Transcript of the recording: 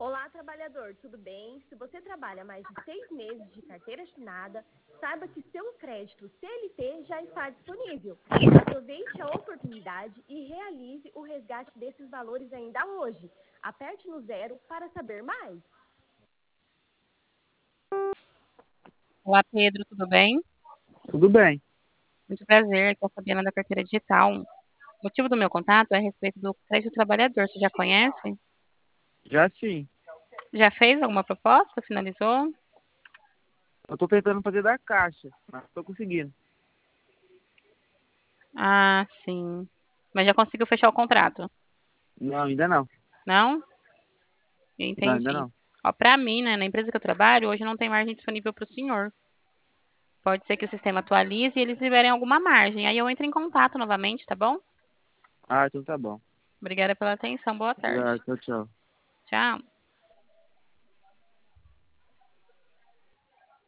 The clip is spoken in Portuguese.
Olá, trabalhador, tudo bem? Se você trabalha mais de 6 meses de carteira assinada, saiba que seu crédito CLT já está disponível. Aproveite a oportunidade e realize o resgate desses valores ainda hoje. Aperte no 0 para saber mais. Olá, Pedro, tudo bem? Tudo bem. Muito prazer, aqui é a Fabiana da Carteira Digital. O motivo do meu contato é a respeito do crédito trabalhador. Você já conhece? Já sim. Já fez alguma proposta? Finalizou? Eu tô tentando fazer da Caixa, mas tô conseguindo. Ah, sim. Mas já conseguiu fechar o contrato? Não, ainda não. Não? Não, ainda Entendi. não. Ó, para mim, né, na empresa que eu trabalho, hoje não tem margem disponível para o senhor. Pode ser que o sistema atualize e eles liberem alguma margem. Aí eu entro em contato novamente, tá bom? Ah, então tá bom. Obrigada pela atenção. Boa tarde. Obrigado, tchau, tchau. Tchau.